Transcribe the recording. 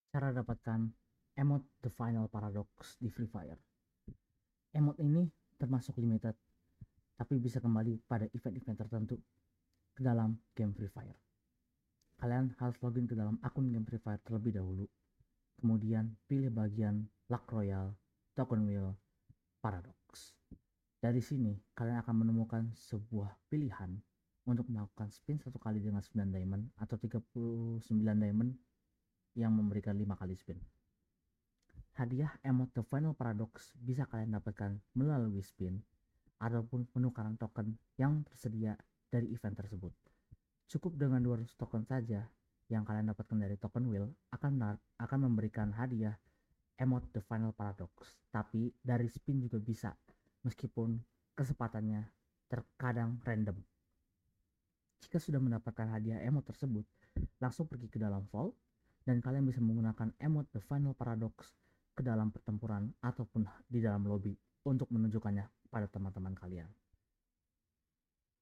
Cara dapatkan emote The Final Paradox di Free Fire. Emote ini termasuk limited, tapi bisa kembali pada event-event tertentu ke dalam game Free Fire. Kalian harus login ke dalam akun game Free Fire terlebih dahulu, kemudian pilih bagian Luck Royale, Token Wheel, Paradox. Dari sini, kalian akan menemukan sebuah pilihan untuk melakukan spin satu kali dengan 9 diamond atau 39 diamond yang memberikan 5 kali spin. Hadiah emote The Final Paradox bisa kalian dapatkan melalui spin ataupun penukaran token yang tersedia dari event tersebut. Cukup dengan 200 token saja yang kalian dapatkan dari token wheel akan memberikan hadiah emote The Final Paradox. Tapi dari spin juga bisa, meskipun kesempatannya terkadang random. Jika sudah mendapatkan hadiah emote tersebut, langsung pergi ke dalam vault dan kalian bisa menggunakan emote The Final Paradox ke dalam pertempuran ataupun di dalam lobby untuk menunjukkannya pada teman-teman kalian.